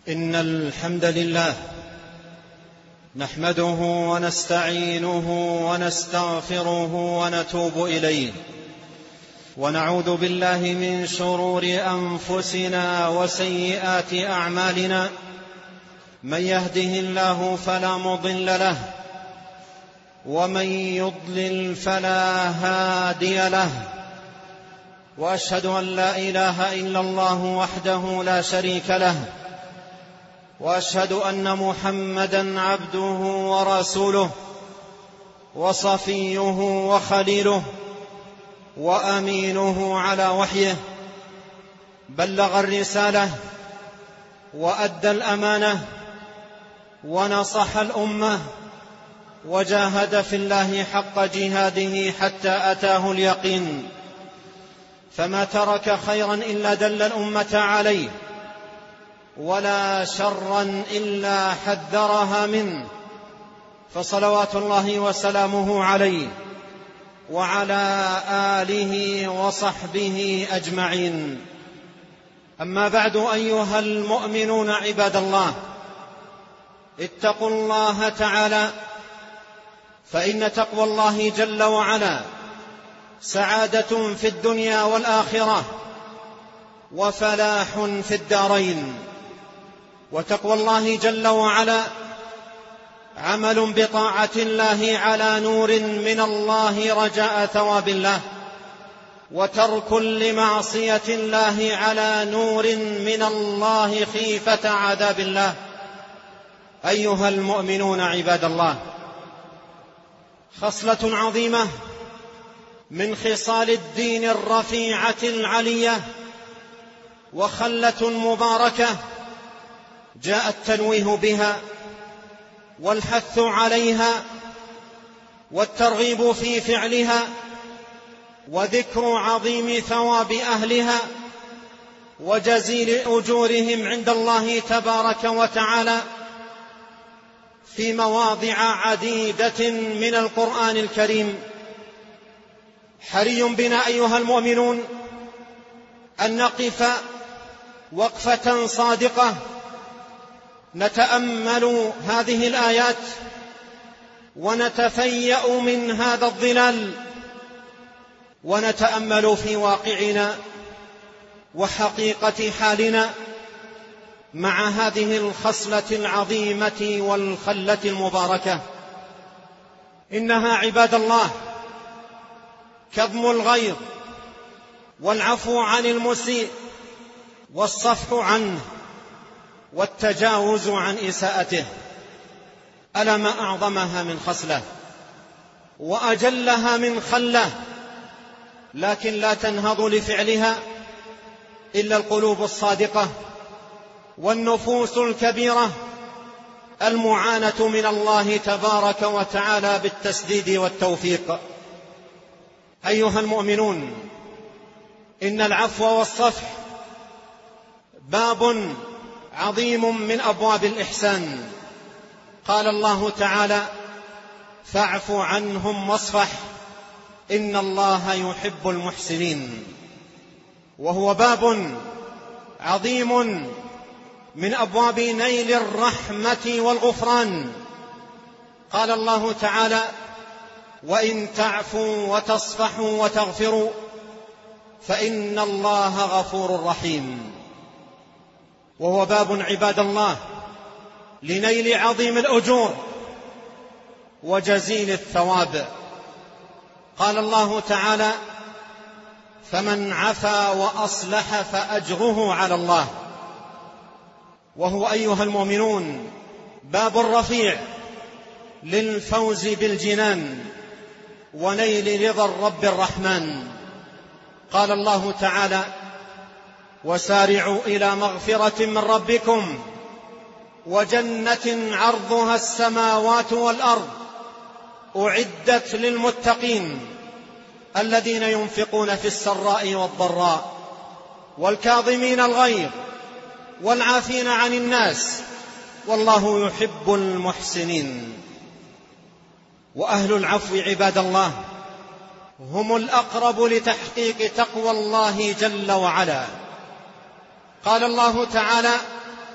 إن الحمد لله نحمده ونستعينه ونستغفره ونتوب إليه، ونعوذ بالله من شرور أنفسنا وسيئات أعمالنا. من يهده الله فلا مضل له، ومن يضلل فلا هادي له، وأشهد أن لا إله إلا الله وحده لا شريك له، وأشهد أن محمدًا عبده ورسوله وصفيه وخليله وأمينه على وحيه. بلغ الرسالة وأدى الأمانة ونصح الأمة، وجاهد في الله حق جهاده حتى أتاه اليقين. فما ترك خيرا إلا دل الأمة عليه، ولا شرا إلا حذرها منه، فصلوات الله وسلامه عليه وعلى آله وصحبه أجمعين. أما بعد، أيها المؤمنون عباد الله، اتقوا الله تعالى، فإن تقوى الله جل وعلا سعادة في الدنيا والآخرة وفلاح في الدارين. وتقوى الله جل وعلا عمل بطاعة الله على نور من الله رجاء ثواب الله، وترك لمعصية الله على نور من الله خيفة عذاب الله. أيها المؤمنون عباد الله، خصلة عظيمة من خصال الدين الرفيعة العلية، وخلة مباركة جاء التنويه بها والحث عليها والترغيب في فعلها، وذكر عظيم ثواب أهلها وجزيل أجورهم عند الله تبارك وتعالى في مواضع عديدة من القرآن الكريم. حري بنا أيها المؤمنون أن نقف وقفة صادقة نتأمل هذه الآيات ونتفيأ من هذا الظلال، ونتأمل في واقعنا وحقيقة حالنا مع هذه الخصلة العظيمة والخلة المباركة. إنها عباد الله كظم الغيظ والعفو عن المسيء والصفح عنه والتجاوز عن إساءته. ألا ما أعظمها من خصلة وأجلها من خلة، لكن لا تنهض لفعلها إلا القلوب الصادقة والنفوس الكبيرة المعانة من الله تبارك وتعالى بالتسديد والتوفيق. أيها المؤمنون، إن العفو والصفح باب عظيم من أبواب الإحسان. قال الله تعالى: فاعف عنهم واصفح إن الله يحب المحسنين. وهو باب عظيم من أبواب نيل الرحمة والغفران. قال الله تعالى: وإن تعفوا وتصفحوا وتغفروا فإن الله غفور رحيم. وهو باب عباد الله لنيل عظيم الأجور وجزيل الثواب. قال الله تعالى: فمن عفا وأصلح فأجره على الله. وهو أيها المؤمنون باب رفيع للفوز بالجنان ونيل رضا الرب الرحمن. قال الله تعالى: وسارعوا إلى مغفرة من ربكم وجنة عرضها السماوات والأرض أعدت للمتقين الذين ينفقون في السراء والضراء والكاظمين الغيظ والعافين عن الناس والله يحب المحسنين. وأهل العفو عباد الله هم الأقرب لتحقيق تقوى الله جل وعلا. قال الله تعالى: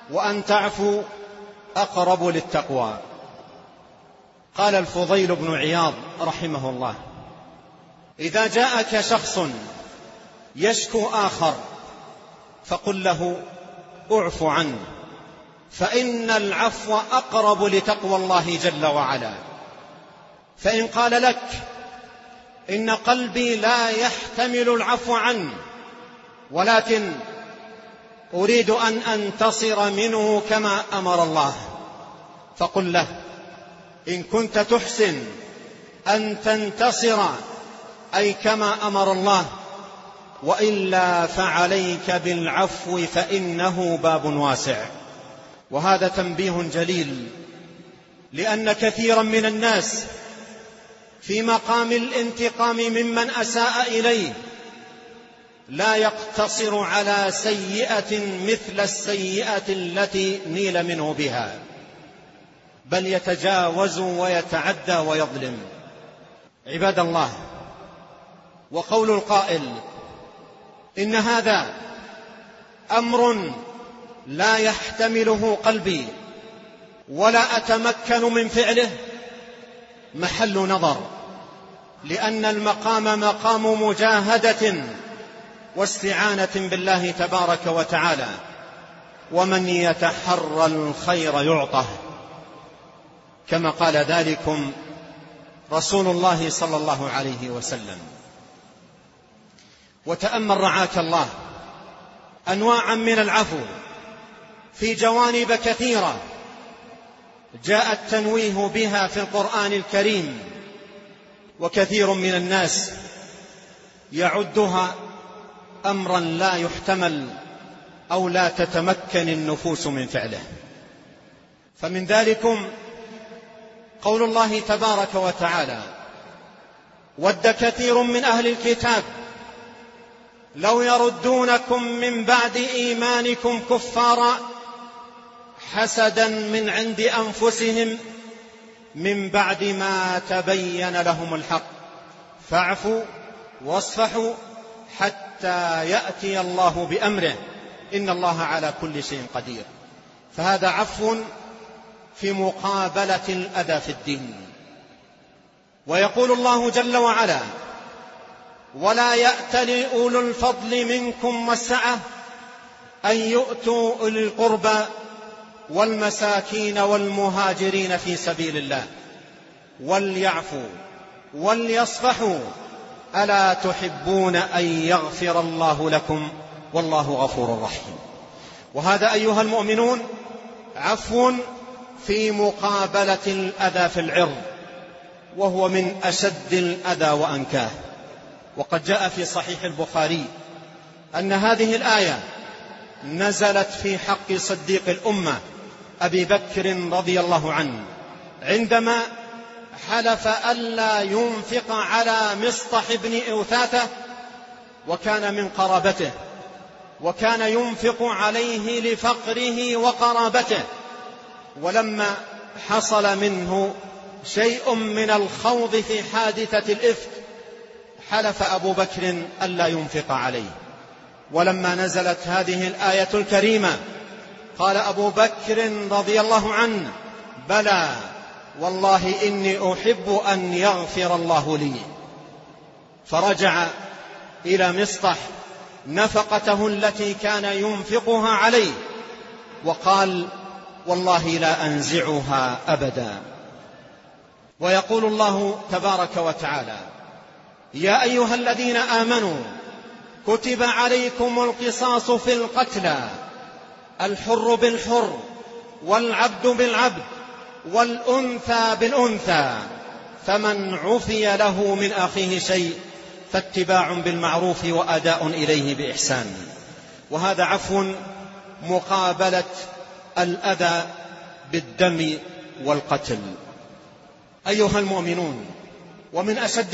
وأن تعفوا أقرب للتقوى. قال الفضيل بن عياض رحمه الله: إذا جاءك شخص يشكو آخر فقل له اعف عنه، فإن العفو أقرب لتقوى الله جل وعلا. فإن قال لك إن قلبي لا يحتمل العفو عنه، ولكن أريد أن أنتصر منه كما أمر الله، فقل له: إن كنت تحسن أن تنتصر أي كما أمر الله، وإلا فعليك بالعفو فإنه باب واسع. وهذا تنبيه جليل، لأن كثيرا من الناس في مقام الانتقام ممن أساء إليه لا يقتصر على سيئة مثل السيئة التي نيل منه بها، بل يتجاوز ويتعدى ويظلم. عباد الله، وقول القائل إن هذا أمر لا يحتمله قلبي ولا أتمكن من فعله محل نظر، لأن المقام مقام مجاهدة واستعانة بالله تبارك وتعالى، ومن يتحرى الخير يعطه، كما قال ذلكم رسول الله صلى الله عليه وسلم. وتأمل رعاك الله أنواعا من العفو في جوانب كثيرة جاء التنويه بها في القرآن الكريم، وكثير من الناس يعدها أمرا لا يحتمل أو لا تتمكن النفوس من فعله. فمن ذلكم قول الله تبارك وتعالى: ود كثير من أهل الكتاب لو يردونكم من بعد إيمانكم كفارا حسدا من عند أنفسهم من بعد ما تبين لهم الحق فاعفوا واصفحوا حتى يأتي الله بأمره إن الله على كل شيء قدير. فهذا عفو في مقابلة الأذى في الدين. ويقول الله جل وعلا: ولا يأتل أولو الفضل منكم والسعة أن يؤتوا أولي القربى والمساكين والمهاجرين في سبيل الله وليعفوا وليصفحوا ألا تحبون أن يغفر الله لكم والله غفور رحيم. وهذا أيها المؤمنون عفو في مقابلة الأذى في العرض، وهو من أشد الأذى وأنكاه. وقد جاء في صحيح البخاري أن هذه الآية نزلت في حق صديق الأمة أبي بكر رضي الله عنه عندما حلف ألا ينفق على مصطح بن أوثاثة، وكان من قرابته، وكان ينفق عليه لفقره وقرابته. ولما حصل منه شيء من الخوض في حادثة الإفك حلف أبو بكر ألا ينفق عليه. ولما نزلت هذه الآية الكريمة قال أبو بكر رضي الله عنه: بلى والله إني أحب أن يغفر الله لي. فرجع إلى مصطح نفقته التي كان ينفقها عليه وقال: والله لا أنزعها أبدا. ويقول الله تبارك وتعالى: يا أيها الذين آمنوا كتب عليكم القصاص في القتلى الحر بالحر والعبد بالعبد والأنثى بالأنثى، فمن عفي له من أخيه شيء فاتباع بالمعروف وأداء إليه بإحسان. وهذا عفو مقابلة الأذى بالدم والقتل. أيها المؤمنون، ومن أشد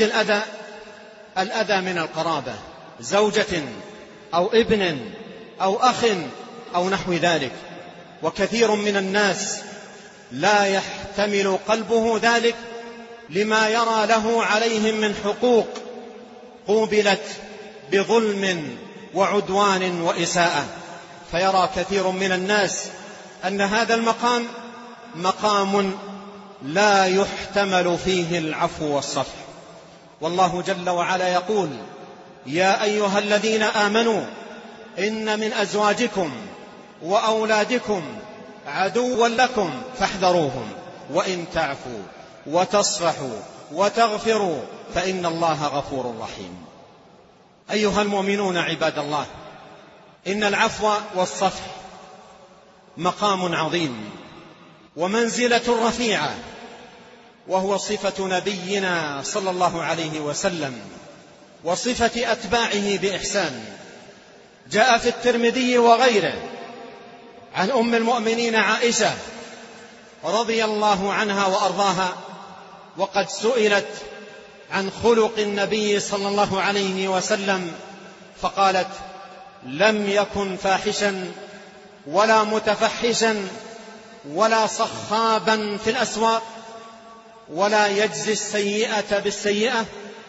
الأذى من القرابة، زوجة أو ابن أو أخ أو نحو ذلك. وكثير من الناس لا يحتمل قلبه ذلك لما يرى له عليهم من حقوق قوبلت بظلم وعدوان وإساءة. فيرى كثير من الناس أن هذا المقام مقام لا يحتمل فيه العفو والصفح. والله جل وعلا يقول: يا أيها الذين آمنوا إن من أزواجكم وأولادكم عدوا لكم فاحذروهم وإن تعفوا وتصفحوا وتغفروا فإن الله غفور رحيم. أيها المؤمنون عباد الله، إن العفو والصفح مقام عظيم ومنزلة رفيعة، وهو صفة نبينا صلى الله عليه وسلم وصفة أتباعه بإحسان. جاء في الترمذي وغيره عن أم المؤمنين عائشة رضي الله عنها وأرضاها، وقد سئلت عن خلق النبي صلى الله عليه وسلم فقالت: لم يكن فاحشا ولا متفحشا ولا صخابا في الأسواق ولا يجزي السيئة بالسيئة،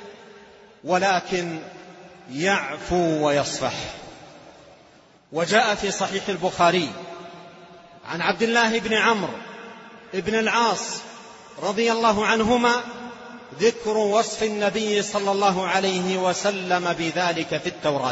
ولكن يعفو ويصفح. وجاء في صحيح البخاري عن عبد الله بن عمرو بن العاص رضي الله عنهما ذكر وصف النبي صلى الله عليه وسلم بذلك في التوراة.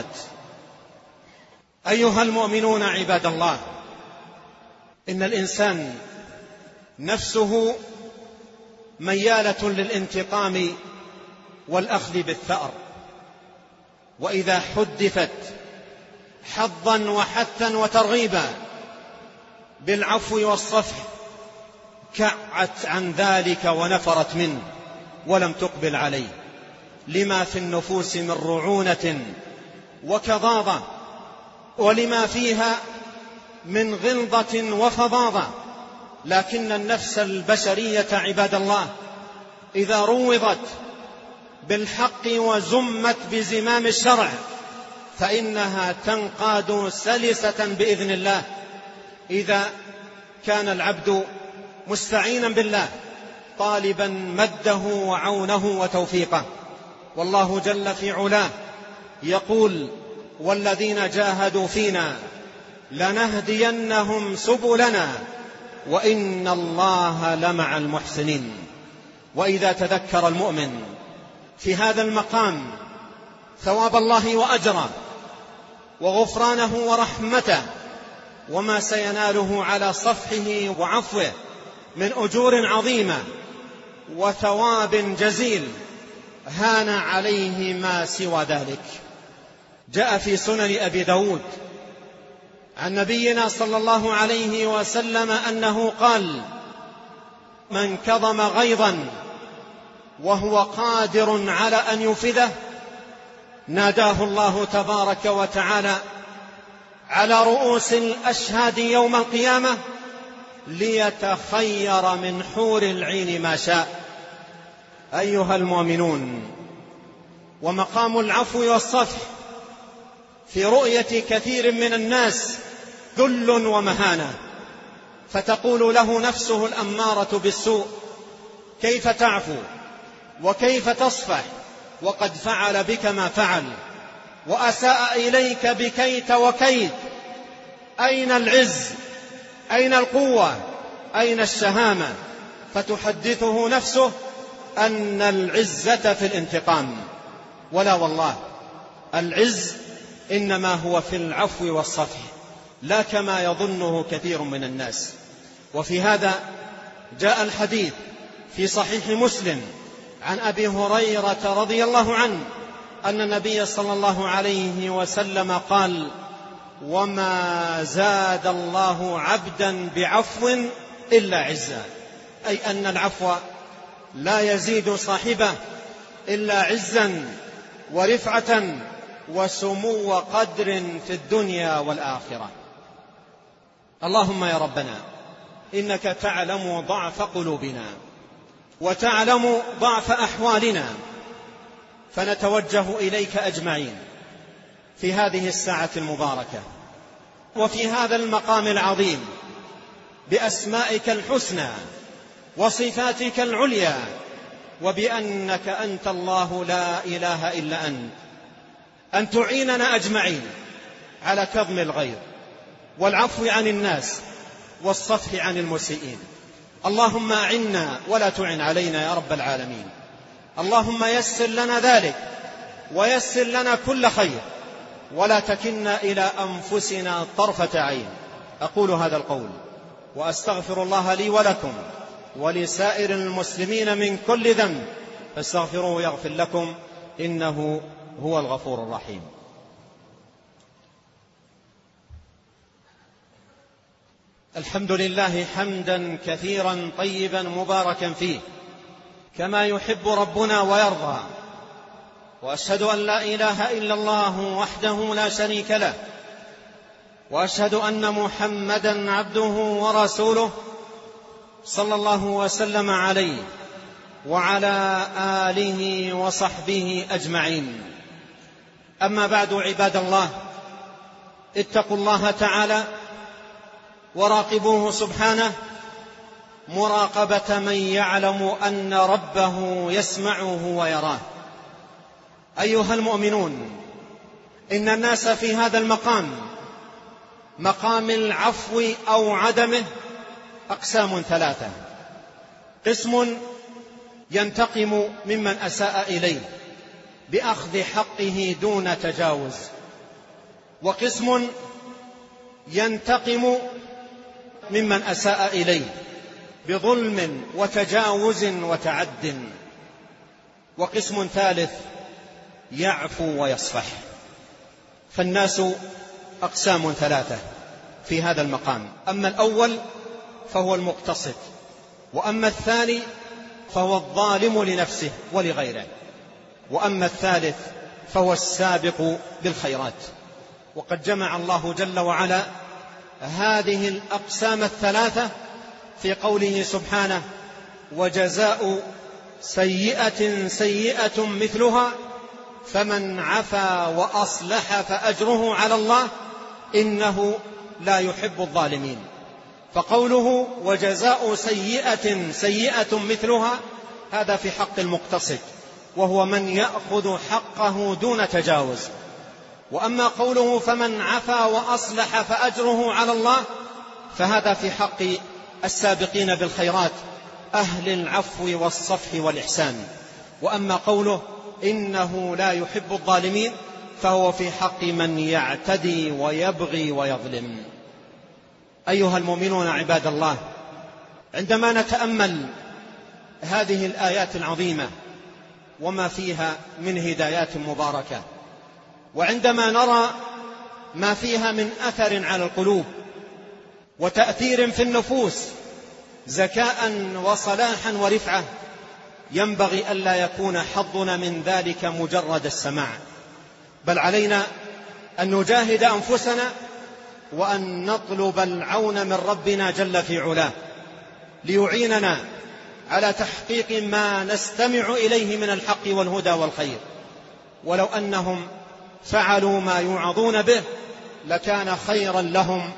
أيها المؤمنون عباد الله، إن الإنسان نفسه ميالة للانتقام والأخذ بالثأر، وإذا حدثت حظا وحثا وترغيبا بالعفو والصفح كعت عن ذلك ونفرت منه ولم تقبل عليه، لما في النفوس من رعونة وكظاظة، ولما فيها من غلظة وفظاظة. لكن النفس البشرية عباد الله إذا روضت بالحق وزمت بزمام الشرع فإنها تنقاد سلسة بإذن الله، إذا كان العبد مستعينا بالله طالبا مده وعونه وتوفيقه. والله جل في علاه يقول: والذين جاهدوا فينا لنهدينهم سبلنا وإن الله لمع المحسنين. وإذا تذكر المؤمن في هذا المقام ثواب الله وأجره وغفرانه ورحمته وما سيناله على صفحه وعفوه من أجور عظيمة وثواب جزيل، هان عليه ما سوى ذلك. جاء في سنن أبي داود عن نبينا صلى الله عليه وسلم أنه قال: من كظم غيظا وهو قادر على أن ينفذه ناداه الله تبارك وتعالى على رؤوس الأشهاد يوم القيامة ليتخير من حور العين ما شاء. أيها المؤمنون، ومقام العفو والصفح في رؤية كثير من الناس ذل ومهانة، فتقول له نفسه الأمارة بالسوء: كيف تعفو وكيف تصفح وقد فعل بك ما فعل وأساء إليك بكيت وكيت؟ أين العز؟ أين القوة؟ أين الشهامة؟ فتحدثه نفسه أن العزة في الانتقام. ولا والله، العز إنما هو في العفو والصفح، لا كما يظنه كثير من الناس. وفي هذا جاء الحديث في صحيح مسلم عن أبي هريرة رضي الله عنه أن النبي صلى الله عليه وسلم قال: وما زاد الله عبدا بعفو إلا عزا، أي أن العفو لا يزيد صاحبه إلا عزا ورفعة وسمو قدر في الدنيا والآخرة. اللهم يا ربنا إنك تعلم ضعف قلوبنا وتعلم ضعف أحوالنا، فنتوجه إليك أجمعين في هذه الساعة المباركة وفي هذا المقام العظيم بأسمائك الحسنى وصفاتك العليا، وبأنك أنت الله لا إله إلا أنت، أن تعيننا أجمعين على كظم الغيظ والعفو عن الناس والصفح عن المسيئين. اللهم أعنا ولا تعن علينا يا رب العالمين. اللهم يسر لنا ذلك ويسر لنا كل خير، ولا تكلنا إلى أنفسنا طرفة عين. أقول هذا القول وأستغفر الله لي ولكم ولسائر المسلمين من كل ذنب، فاستغفروه يغفر لكم، إنه هو الغفور الرحيم. الحمد لله حمدا كثيرا طيبا مباركا فيه كما يحب ربنا ويرضى، وأشهد أن لا إله إلا الله وحده لا شريك له، وأشهد أن محمدا عبده ورسوله صلى الله وسلم عليه وعلى آله وصحبه أجمعين. أما بعد، عباد الله، اتقوا الله تعالى وراقبوه سبحانه مراقبة من يعلم أن ربه يسمعه ويراه. أيها المؤمنون، إن الناس في هذا المقام، مقام العفو أو عدمه، أقسام ثلاثة: قسم ينتقم ممن أساء إليه بأخذ حقه دون تجاوز، وقسم ينتقم ممن أساء إليه بظلم وتجاوز وتعد، وقسم ثالث يعفو ويصفح. فالناس أقسام ثلاثة في هذا المقام: أما الأول فهو المقتصد، وأما الثاني فهو الظالم لنفسه ولغيره، وأما الثالث فهو السابق بالخيرات. وقد جمع الله جل وعلا هذه الأقسام الثلاثة في قوله سبحانه: وجزاء سيئة سيئة مثلها فمن عفا وأصلح فأجره على الله إنه لا يحب الظالمين. فقوله وجزاء سيئة سيئة مثلها هذا في حق المقتصد، وهو من يأخذ حقه دون تجاوز. وأما قوله فمن عفا وأصلح فأجره على الله فهذا في حق السابقين بالخيرات، أهل العفو والصفح والإحسان. وأما قوله إنه لا يحب الظالمين فهو في حق من يعتدي ويبغي ويظلم. أيها المؤمنون عباد الله، عندما نتأمل هذه الآيات العظيمة وما فيها من هدايات مباركة، وعندما نرى ما فيها من أثر على القلوب وتأثير في النفوس، زكاء وصلاحا ورفعة، ينبغي ألا يكون حظنا من ذلك مجرد السماع، بل علينا أن نجاهد أنفسنا وأن نطلب العون من ربنا جل في علاه ليعيننا على تحقيق ما نستمع إليه من الحق والهدى والخير. ولو أنهم فعلوا ما يوعظون به لكان خيرا لهم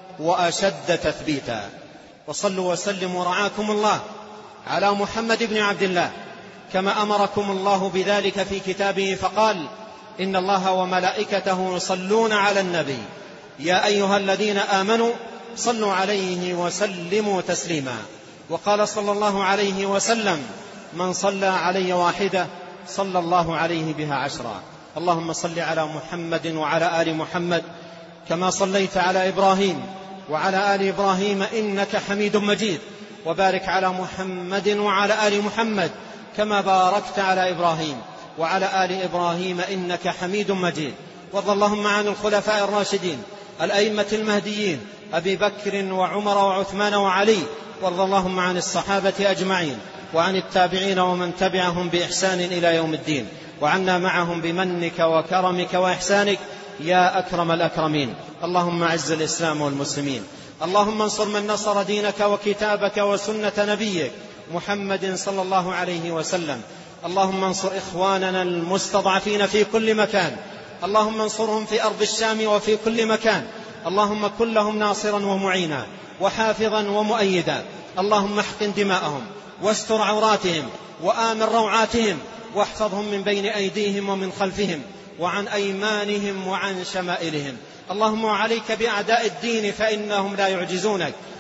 وأشد تثبيتا. وصلوا وسلموا رعاكم الله على محمد بن عبد الله كما أمركم الله بذلك في كتابه، فقال: إن الله وملائكته يصلون على النبي يا أيها الذين آمنوا صلوا عليه وسلموا تسليما. وقال صلى الله عليه وسلم: من صلى علي واحدة صلى الله عليه بها عشرا. اللهم صل على محمد وعلى آل محمد كما صليت على إبراهيم وعلى آل إبراهيم إنك حميد مجيد، وبارك على محمد وعلى آل محمد كما باركت على إبراهيم وعلى آل إبراهيم إنك حميد مجيد. وارض اللهم عن الخلفاء الراشدين الأئمة المهديين أبي بكر وعمر وعثمان وعلي، وارض اللهم عن الصحابة أجمعين وعن التابعين ومن تبعهم بإحسان إلى يوم الدين، وعنا معهم بمنك وكرمك وإحسانك يا أكرم الأكرمين. اللهم أعز الإسلام والمسلمين، اللهم انصر من نصر دينك وكتابك وسنة نبيك محمد صلى الله عليه وسلم. اللهم انصر إخواننا المستضعفين في كل مكان، اللهم انصرهم في أرض الشام وفي كل مكان. اللهم كن لهم ناصرا ومعينا وحافظا ومؤيدا. اللهم احقن دماءهم واستر عوراتهم وآمن روعاتهم، واحفظهم من بين أيديهم ومن خلفهم وعن أيمانهم وعن شمائلهم. اللهم عليك بأعداء الدين فإنهم لا يعجزونك،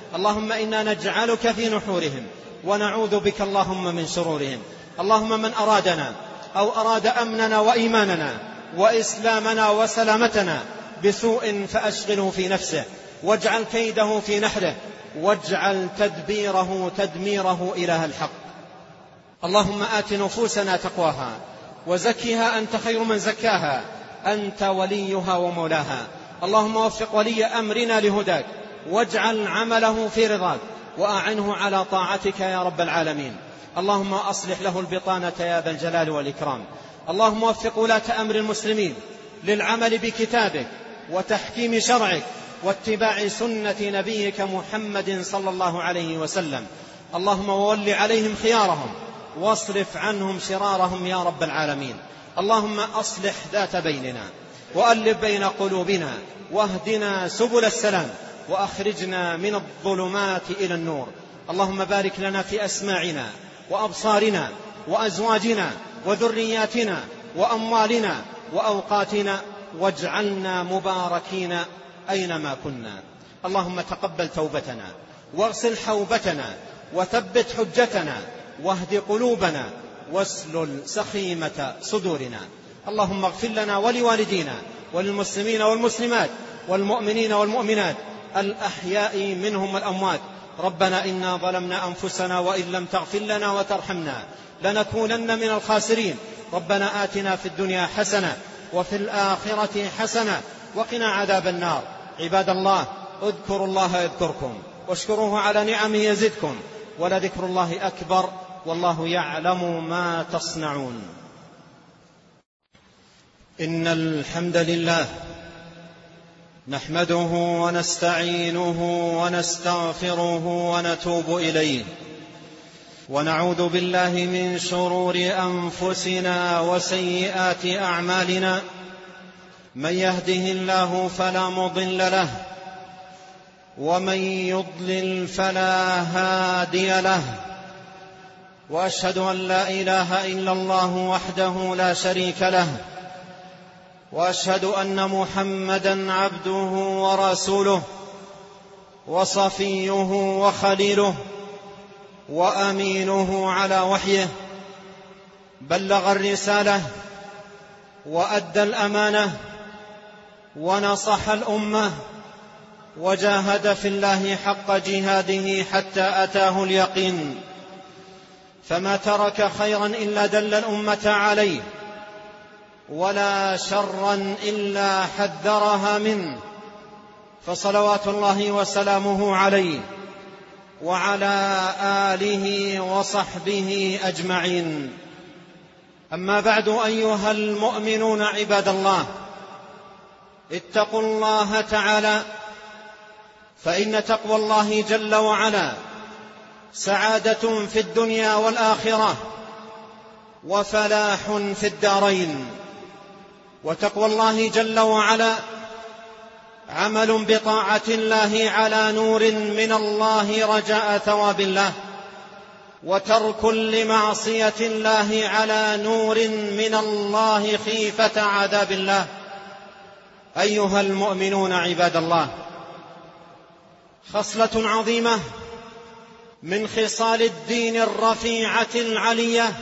اللهم إنا نجعلك في نحورهم ونعوذ بك اللهم من شرورهم. اللهم من أرادنا أو أراد أمننا وإيماننا وإسلامنا وسلامتنا بسوء فأشغله في نفسه واجعل كيده في نحره واجعل تدميره إله الحق. اللهم آت نفوسنا تقواها وزكها أنت خير من زكاها أنت وليها ومولاها. اللهم وفق ولي أمرنا لهداك واجعل عمله في رضاك وأعنه على طاعتك يا رب العالمين. اللهم أصلح له البطانة يا ذا الجلال والإكرام. اللهم وفق ولاة أمر المسلمين للعمل بكتابك وتحكيم شرعك واتباع سنة نبيك محمد صلى الله عليه وسلم. اللهم وول عليهم خيارهم واصرف عنهم شرارهم يا رب العالمين. اللهم أصلح ذات بيننا وألف بين قلوبنا واهدنا سبل السلام وأخرجنا من الظلمات إلى النور. اللهم بارك لنا في أسماعنا وأبصارنا وأزواجنا وذرياتنا وأموالنا وأوقاتنا واجعلنا مباركين أينما كنا. اللهم تقبل توبتنا واغسل حوبتنا وثبت حجتنا واهد قلوبنا واسلل سخيمة صدورنا. اللهم اغفر لنا ولوالدينا وللمسلمين والمسلمات والمؤمنين والمؤمنات الأحياء منهم والأموات. ربنا إنا ظلمنا أنفسنا وإن لم تغفر لنا وترحمنا لنكونن من الخاسرين. ربنا آتنا في الدنيا حسنة وفي الآخرة حسنة وقنا عذاب النار. عباد الله اذكروا الله يذكركم واشكروه على نعمه يزدكم ولذكر الله أكبر والله يعلم ما تصنعون. إن الحمد لله نحمده ونستعينه ونستغفره ونتوب إليه ونعوذ بالله من شرور أنفسنا وسيئات أعمالنا. من يهده الله فلا مضل له ومن يضلل فلا هادي له. وأشهد أن لا إله إلا الله وحده لا شريك له وأشهد أن محمدا عبده ورسوله وصفيه وخليله وأمينه على وحيه. بلغ الرسالة وأدى الأمانة ونصح الأمة وجاهد في الله حق جهاده حتى أتاه اليقين. فما ترك خيرا إلا دل الأمة عليه ولا شرا إلا حذرها منه. فصلوات الله وسلامه عليه وعلى آله وصحبه أجمعين. أما بعد أيها المؤمنون عباد الله اتقوا الله تعالى فإن تقوى الله جل وعلا سعادة في الدنيا والآخرة وفلاح في الدارين. وتقوى الله جل وعلا عمل بطاعة الله على نور من الله رجاء ثواب الله وترك لمعصية الله على نور من الله خيفة عذاب الله. أيها المؤمنون عباد الله خصلة عظيمة من خصال الدين الرفيعة العلية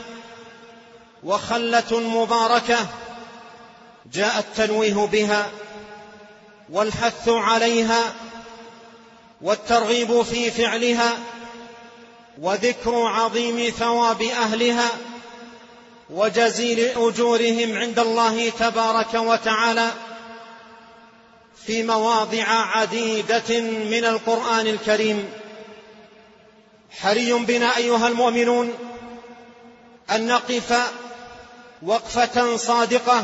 وخلة مباركة جاء التنويه بها والحث عليها والترغيب في فعلها وذكر عظيم ثواب أهلها وجزيل أجورهم عند الله تبارك وتعالى في مواضع عديدة من القرآن الكريم. حري بنا أيها المؤمنون أن نقف وقفة صادقة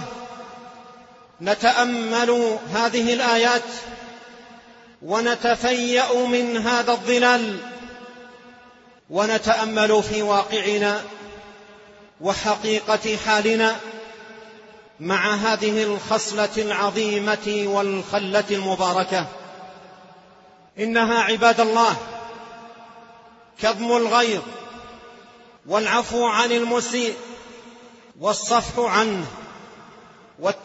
نتأمل هذه الآيات ونتفيأ من هذا الظلال ونتأمل في واقعنا وحقيقة حالنا مع هذه الخصلة العظيمة والخلة المباركة. إنها عباد الله كظم الغيظ والعفو عن المسيء والصفح عنه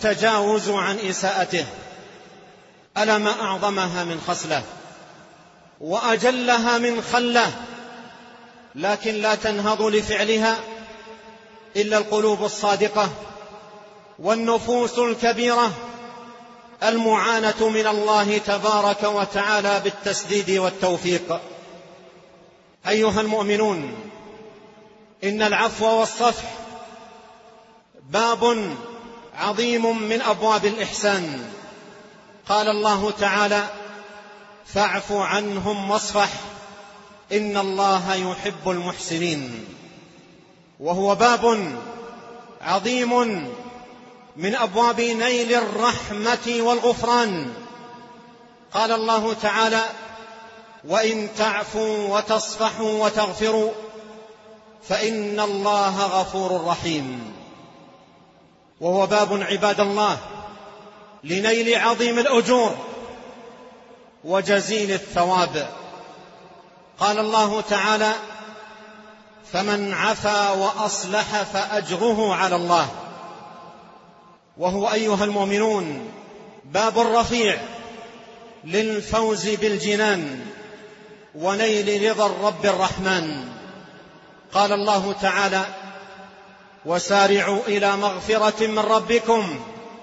والتجاوز عن إساءته. ألا ما أعظمها من خصلة وأجلها من خلة، لكن لا تنهض لفعلها إلا القلوب الصادقة والنفوس الكبيرة المعانة من الله تبارك وتعالى بالتسديد والتوفيق. أيها المؤمنون، إن العفو والصفح باب عظيم من أبواب الإحسان. قال الله تعالى: فاعف عنهم واصفح إن الله يحب المحسنين. وهو باب عظيم من أبواب نيل الرحمة والغفران. قال الله تعالى: وإن تعفوا وتصفحوا وتغفروا فإن الله غفور رحيم. وهو باب عباد الله لنيل عظيم الأجور وجزيل الثواب. قال الله تعالى: فمن عفا وأصلح فأجره على الله. وهو أيها المؤمنون باب رفيع للفوز بالجنان ونيل رضا الرب الرحمن. قال الله تعالى: وسارعوا إلى مغفرة من ربكم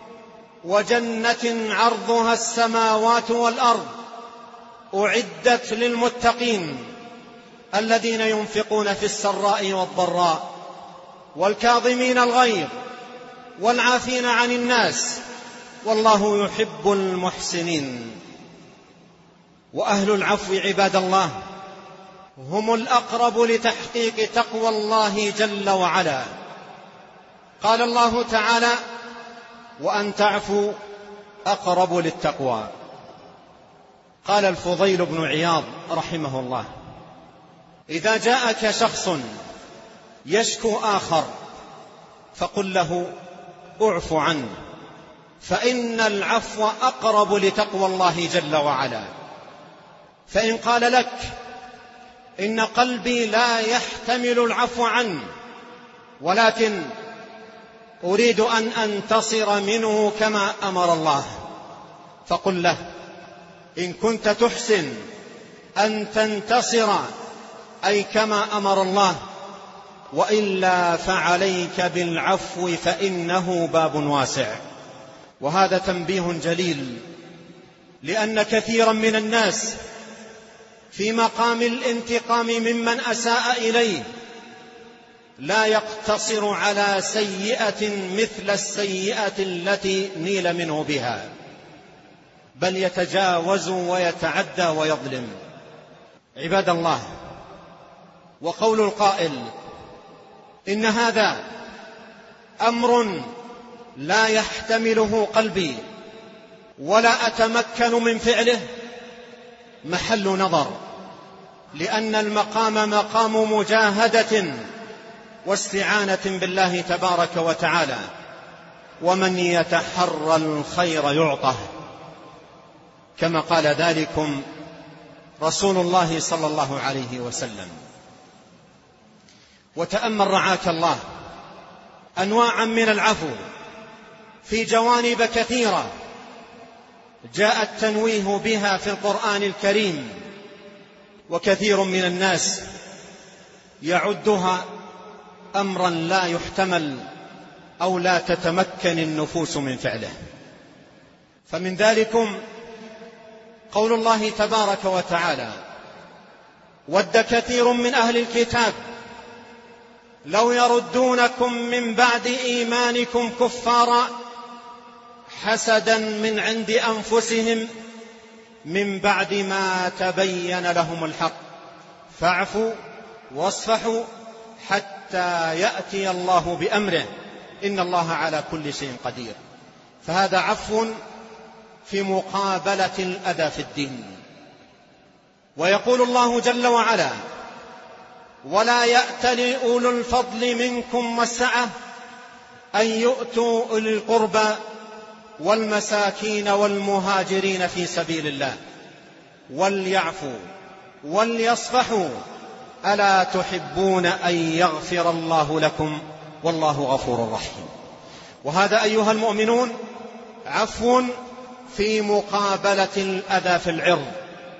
وجنة عرضها السماوات والأرض أعدت للمتقين الذين ينفقون في السراء والضراء والكاظمين الغيظ والعافين عن الناس والله يحب المحسنين. وأهل العفو عباد الله هم الأقرب لتحقيق تقوى الله جل وعلا. قال الله تعالى: وأن تعفوا أقرب للتقوى. قال الفضيل بن عياض رحمه الله: إذا جاءك شخص يشكو آخر فقل له اعف عنه، فإن العفو أقرب لتقوى الله جل وعلا. فإن قال لك إن قلبي لا يحتمل العفو عنه ولكن أريد أن أنتصر منه كما أمر الله، فقل له إن كنت تحسن أن تنتصر أي كما أمر الله، وإلا فعليك بالعفو فإنه باب واسع. وهذا تنبيه جليل، لأن كثيرا من الناس في مقام الانتقام ممن أساء إليه لا يقتصر على سيئة مثل السيئة التي نيل منه بها، بل يتجاوز ويتعدى ويظلم. عباد الله، وقول القائل إن هذا أمر لا يحتمله قلبي ولا أتمكن من فعله محل نظر، لأن المقام مقام مجاهدة واستعانة بالله تبارك وتعالى، ومن يتحرى الخير يعطه، كما قال ذلكم رسول الله صلى الله عليه وسلم. وتأمل رعاك الله أنواعا من العفو في جوانب كثيرة جاء التنويه بها في القرآن الكريم، وكثير من الناس يعدها أمرا لا يحتمل أو لا تتمكن النفوس من فعله. فمن ذلكم قول الله تبارك وتعالى: ود كثير من أهل الكتاب لو يردونكم من بعد إيمانكم كفارا حسدا من عند أنفسهم من بعد ما تبين لهم الحق فاعفوا واصفحوا حتى يأتي الله بأمره إن الله على كل شيء قدير. فهذا عفو في مقابلة الأذى في الدين. ويقول الله جل وعلا: ولا يأتل أولو الفضل منكم والسعة أن يؤتوا أولي القربى والمساكين والمهاجرين في سبيل الله وليعفوا وليصفحوا ألا تحبون أن يغفر الله لكم والله غفور رحيم. وهذا أيها المؤمنون عفو في مقابلة الأذى في العرض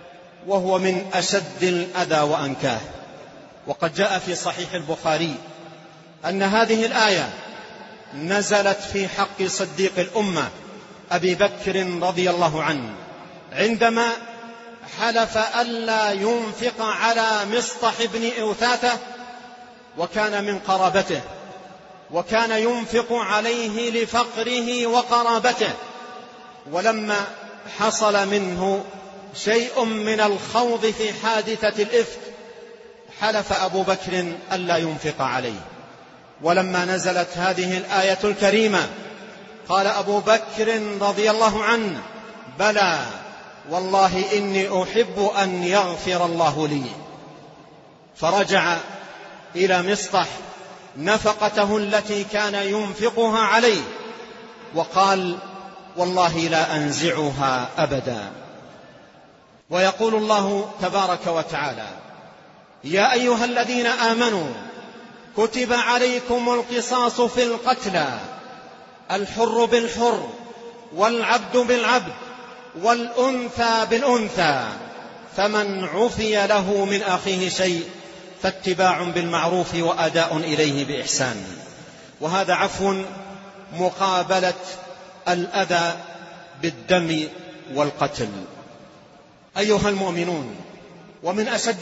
وهو من أشد الأذى وأنكاه. وقد جاء في صحيح البخاري أن هذه الآية نزلت في حق صديق الأمة أبي بكر رضي الله عنه، عندما حلف ألا ينفق على مصطح بن أوثاثة، وكان من قرابته، وكان ينفق عليه لفقره وقرابته، ولما حصل منه شيء من الخوض في حادثة الإفك حلف أبو بكر ألا ينفق عليه. ولما نزلت هذه الآية الكريمة قال أبو بكر رضي الله عنه: بلى والله إني أحب أن يغفر الله لي. فرجع إلى مصطح نفقته التي كان ينفقها عليه وقال: والله لا أنزعها أبدا. ويقول الله تبارك وتعالى: يا أيها الذين آمنوا كتب عليكم القصاص في القتلى، الحر بالحر والعبد بالعبد والأنثى بالأنثى، فمن عفي له من أخيه شيء فاتباع بالمعروف وأداء إليه بإحسان. وهذا عفو مقابلة الأذى بالدم والقتل. أيها المؤمنون، ومن أشد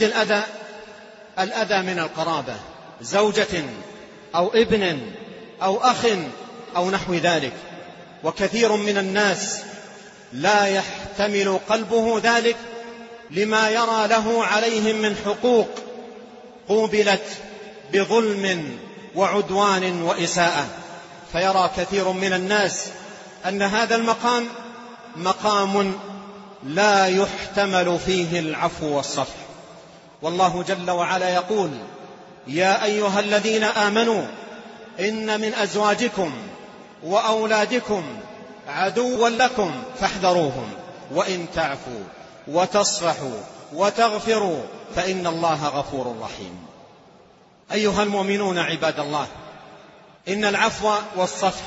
الأذى من القرابة، زوجة أو ابن أو أخ أو نحو ذلك. وكثير من الناس لا يحتمل قلبه ذلك لما يرى له عليهم من حقوق قوبلت بظلم وعدوان وإساءة، فيرى كثير من الناس أن هذا المقام مقام لا يحتمل فيه العفو والصفح. والله جل وعلا يقول: يا أيها الذين آمنوا إن من أزواجكم وأولادكم عدوا لكم فاحذروهم وإن تعفوا وتصفحوا وتغفروا فإن الله غفور رحيم. أيها المؤمنون عباد الله، إن العفو والصفح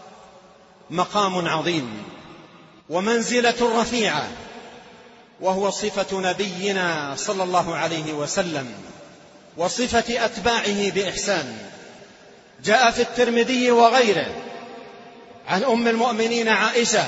مقام عظيم ومنزلة رفيعة، وهو صفة نبينا صلى الله عليه وسلم وصفة أتباعه بإحسان. جاء في الترمذي وغيره عن أم المؤمنين عائشة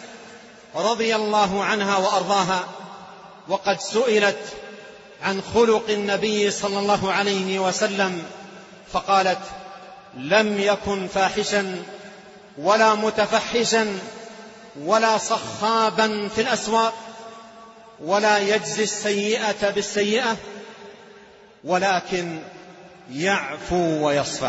رضي الله عنها وأرضاها، وقد سئلت عن خلق النبي صلى الله عليه وسلم فقالت: لم يكن فاحشا ولا متفحشا ولا صخابا في الأسواق ولا يجزي السيئة بالسيئة، ولكن يعفو ويصفح.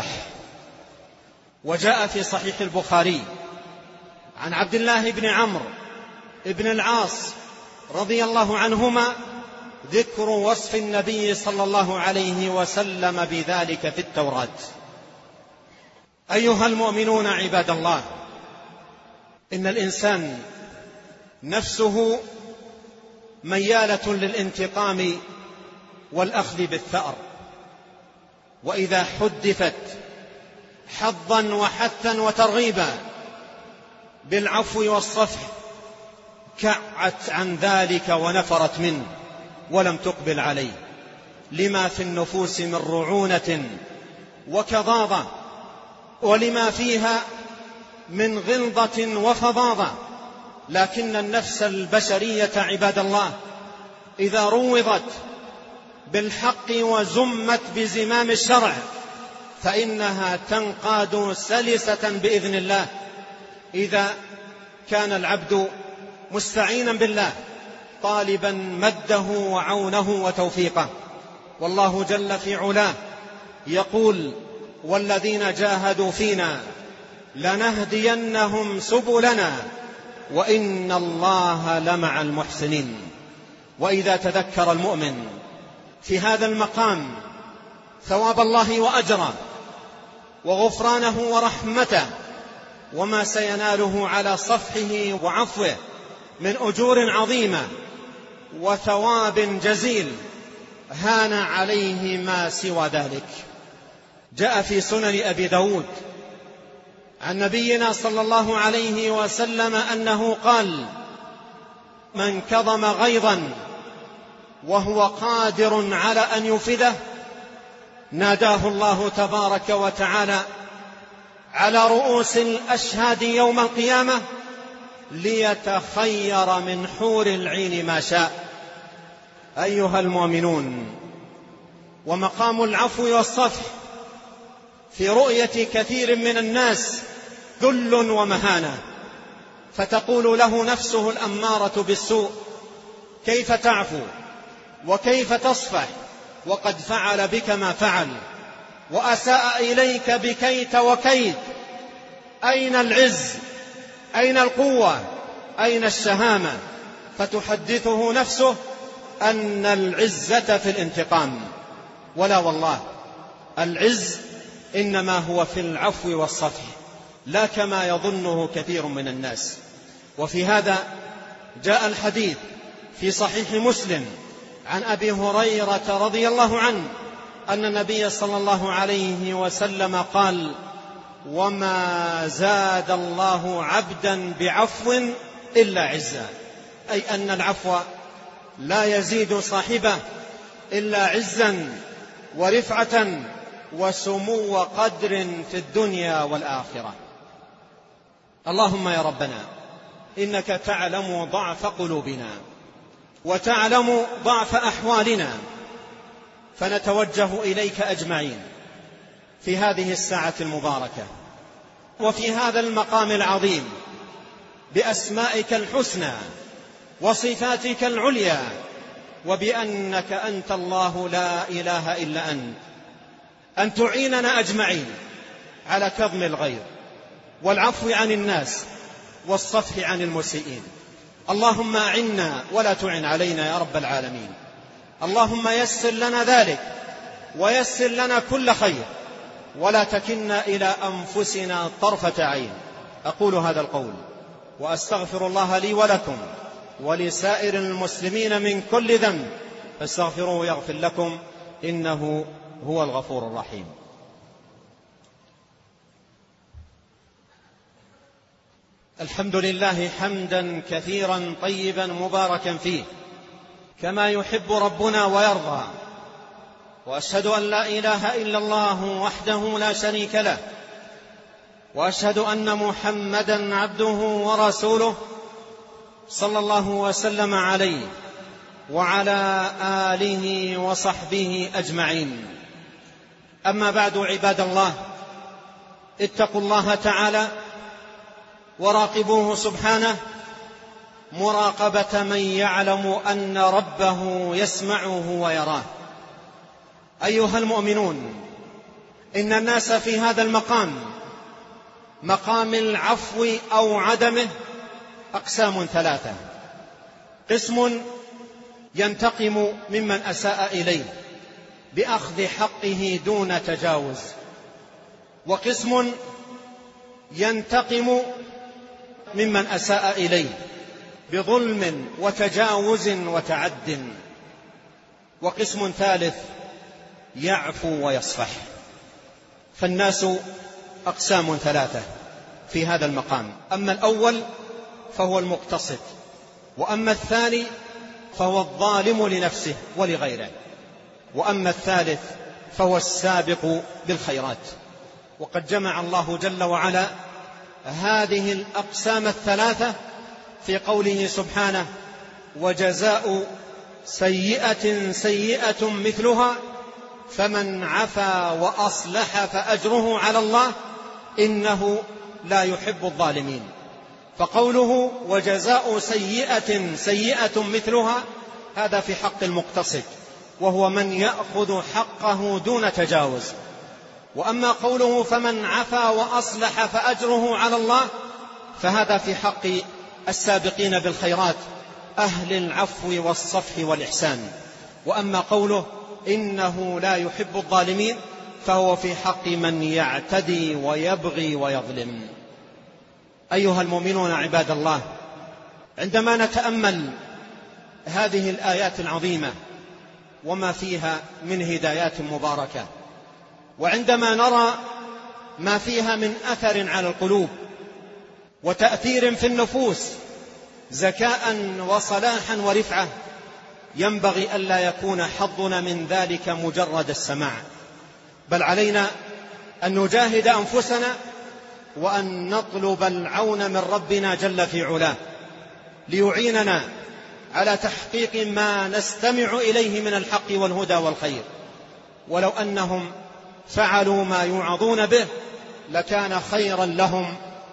وجاء في صحيح البخاري عن عبد الله بن عمرو بن العاص رضي الله عنهما ذكر وصف النبي صلى الله عليه وسلم بذلك في التوراة. أيها المؤمنون عباد الله، إن الإنسان نفسه ميالة للانتقام والأخذ بالثأر، وإذا حدثت حظا وحثا وترغيبا بالعفو والصفح كعت عن ذلك ونفرت منه ولم تقبل عليه، لما في النفوس من رعونة وكظاظة، ولما فيها من غلظة وفظاظة. لكن النفس البشرية عباد الله إذا روضت بالحق وزمت بزمام الشرع فإنها تنقاد سلسة بإذن الله، إذا كان العبد مستعينا بالله طالبا مده وعونه وتوفيقه. والله جل في علاه يقول: والذين جاهدوا فينا لنهدينهم سبلنا وإن الله لمع المحسنين. وإذا تذكر المؤمن في هذا المقام ثواب الله وأجره وغفرانه ورحمته وما سيناله على صفحه وعفوه من أجور عظيمة وثواب جزيل، هان عليه ما سوى ذلك. جاء في سنن أبي داود عن نبينا صلى الله عليه وسلم أنه قال: من كظم غيظا وهو قادر على أن يفده، ناداه الله تبارك وتعالى على رؤوس الأشهاد يوم القيامة ليتخير من حور العين ما شاء. أيها المؤمنون، ومقام العفو والصفح في رؤية كثير من الناس ذل ومهانة، فتقول له نفسه الأمارة بالسوء: كيف تعفو وكيف تصفح وقد فعل بك ما فعل وأساء إليك بكيت وكيد؟ أين العز؟ أين القوة؟ أين الشهامة؟ فتحدثه نفسه أن العزة في الانتقام. ولا والله، العز إنما هو في العفو والصفح، لا كما يظنه كثير من الناس. وفي هذا جاء الحديث في صحيح مسلم عن أبي هريرة رضي الله عنه أن النبي صلى الله عليه وسلم قال: وما زاد الله عبدا بعفو إلا عزا، أي أن العفو لا يزيد صاحبه إلا عزا ورفعة وسمو قدر في الدنيا والآخرة. اللهم يا ربنا، إنك تعلم ضعف قلوبنا وتعلم ضعف أحوالنا، فنتوجه إليك أجمعين في هذه الساعة المباركة وفي هذا المقام العظيم بأسمائك الحسنى وصفاتك العليا، وبأنك أنت الله لا إله إلا أنت، أن تعيننا أجمعين على كظم الغيظ والعفو عن الناس والصفح عن المسيئين. اللهم أعنا ولا تعن علينا يا رب العالمين. اللهم يسر لنا ذلك ويسر لنا كل خير، ولا تكلنا إلى أنفسنا طرفة عين. أقول هذا القول وأستغفر الله لي ولكم ولسائر المسلمين من كل ذنب، فاستغفروه يغفر لكم، إنه هو الغفور الرحيم. الحمد لله حمدا كثيرا طيبا مباركا فيه كما يحب ربنا ويرضى، وأشهد أن لا إله إلا الله وحده لا شريك له، وأشهد أن محمدا عبده ورسوله صلى الله وسلم عليه وعلى آله وصحبه أجمعين. أما بعد، عباد الله، اتقوا الله تعالى وراقبوه سبحانه مراقبة من يعلم أن ربه يسمعه ويراه. أيها المؤمنون، إن الناس في هذا المقام، مقام العفو أو عدمه، أقسام ثلاثة: قسم ينتقم ممن أساء إليه بأخذ حقه دون تجاوز، وقسم ينتقم ممن أساء إليه بظلم وتجاوز وتعد، وقسم ثالث يعفو ويصفح. فالناس أقسام ثلاثة في هذا المقام: أما الأول فهو المقتصد، وأما الثاني فهو الظالم لنفسه ولغيره، وأما الثالث فهو السابق بالخيرات. وقد جمع الله جل وعلا هذه الأقسام الثلاثة في قوله سبحانه: وجزاء سيئة سيئة مثلها فمن عفا وأصلح فأجره على الله إنه لا يحب الظالمين. فقوله وجزاء سيئة سيئة مثلها هذا في حق المقتصد، وهو من يأخذ حقه دون تجاوز. وأما قوله فمن عفا وأصلح فأجره على الله فهذا في حق السابقين بالخيرات أهل العفو والصفح والإحسان. وأما قوله إنه لا يحب الظالمين فهو في حق من يعتدي ويبغي ويظلم. أيها المؤمنون عباد الله، عندما نتأمل هذه الآيات العظيمة وما فيها من هدايات مباركة، وعندما نرى ما فيها من أثر على القلوب وتأثير في النفوس، زكاء وصلاحا ورفعة، ينبغي ألا يكون حظنا من ذلك مجرد السماع، بل علينا أن نجاهد أنفسنا وأن نطلب العون من ربنا جل في علاه ليعيننا على تحقيق ما نستمع إليه من الحق والهدى والخير. ولو أنهم فعلوا ما يوعظون به لكان خيرا لهم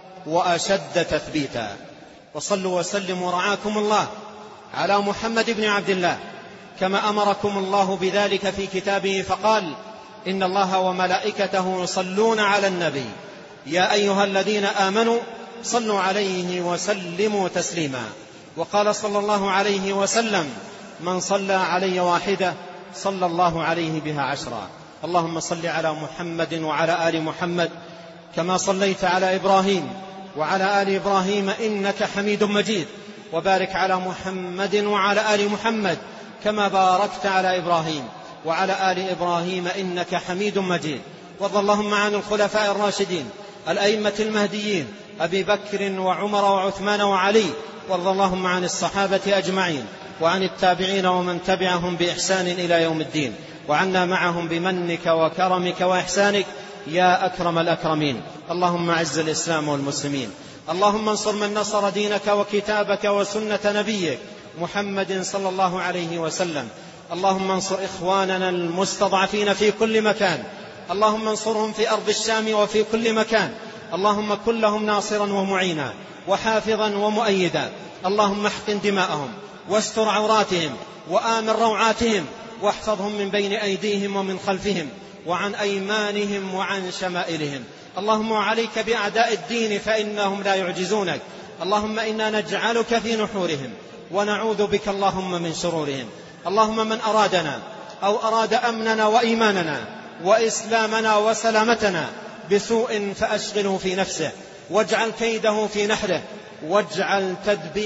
وأشد تثبيتا. وصلوا وسلموا رعاكم الله على محمد بن عبد الله كما أمركم الله بذلك في كتابه فقال: إن الله وملائكته يصلون على النبي يا أيها الذين آمنوا صلوا عليه وسلموا تسليما. وقال صلى الله عليه وسلم: من صلى علي واحدة صلى الله عليه بها 10. اللهم صل على محمد وعلى آل محمد كما صليت على إبراهيم وعلى آل إبراهيم إنك حميد مجيد، وبارك على محمد وعلى آل محمد كما باركت على إبراهيم وعلى آل إبراهيم إنك حميد مجيد. وارض اللهم عن الخلفاء الراشدين الأئمة المهديين أبي بكر وعمر وعثمان وعلي، وارض اللهم عن الصحابة أجمعين وعن التابعين ومن تبعهم بإحسان إلى يوم الدين، وعنا معهم بمنك وكرمك وإحسانك يا أكرم الأكرمين. اللهم أعز الإسلام والمسلمين، اللهم انصر من نصر دينك وكتابك وسنة نبيك محمد صلى الله عليه وسلم. اللهم انصر إخواننا المستضعفين في كل مكان، اللهم انصرهم في أرض الشام وفي كل مكان، اللهم كن لهم ناصرا ومعينا وحافظا ومؤيدا. اللهم احقن دماءهم واستر عوراتهم وآمن روعاتهم، واحفظهم من بين أيديهم ومن خلفهم وعن أيمانهم وعن شمائلهم. اللهم عليك بأعداء الدين فإنهم لا يعجزونك. اللهم إنا نجعلك في نحورهم ونعوذ بك اللهم من شرورهم. اللهم من أرادنا أو أراد أمننا وإيماننا وإسلامنا وسلامتنا بسوء فأشغله في نفسه، واجعل كيده في نحره، واجعل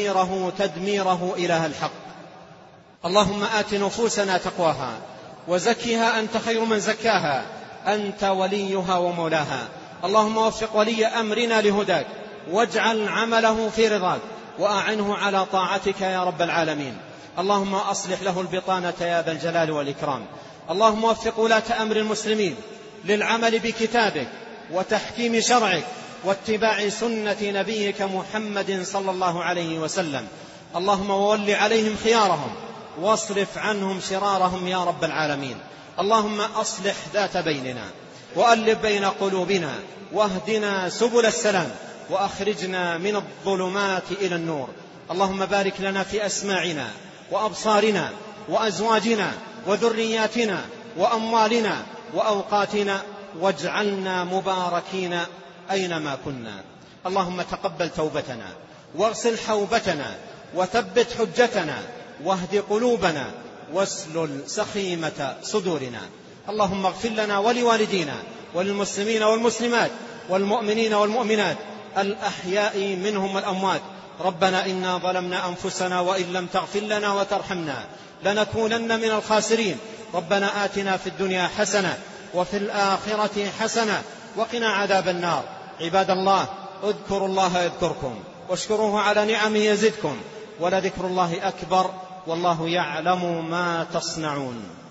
تدميره إله الحق. اللهم آت نفوسنا تقواها وزكها أنت خير من زكاها، أنت وليها ومولاها. اللهم وفق ولي أمرنا لهداك، واجعل عمله في رضاك، وأعنه على طاعتك يا رب العالمين. اللهم أصلح له البطانة يا ذا الجلال والإكرام. اللهم وفق ولاة أمر المسلمين للعمل بكتابك وتحكيم شرعك واتباع سنة نبيك محمد صلى الله عليه وسلم. اللهم وول عليهم خيارهم واصرف عنهم شرارهم يا رب العالمين. اللهم أصلح ذات بيننا وألف بين قلوبنا واهدنا سبل السلام وأخرجنا من الظلمات إلى النور. اللهم بارك لنا في أسماعنا وأبصارنا وأزواجنا وذرياتنا وأموالنا وأوقاتنا، واجعلنا مباركين أينما كنا. اللهم تقبل توبتنا واغسل حوبتنا وثبت حجتنا واهد قلوبنا واسلل سخيمة صدورنا. اللهم اغفر لنا ولوالدينا وللمسلمين والمسلمات والمؤمنين والمؤمنات الأحياء منهم والأموات. ربنا إنا ظلمنا أنفسنا وإن لم تغفر لنا وترحمنا لنكونن من الخاسرين. ربنا آتنا في الدنيا حسنة وفي الآخرة حسنة وقنا عذاب النار. عباد الله، اذكروا الله يذكركم واشكروه على نعمه يزدكم، ولذكر الله أكبر والله يعلم ما تصنعون.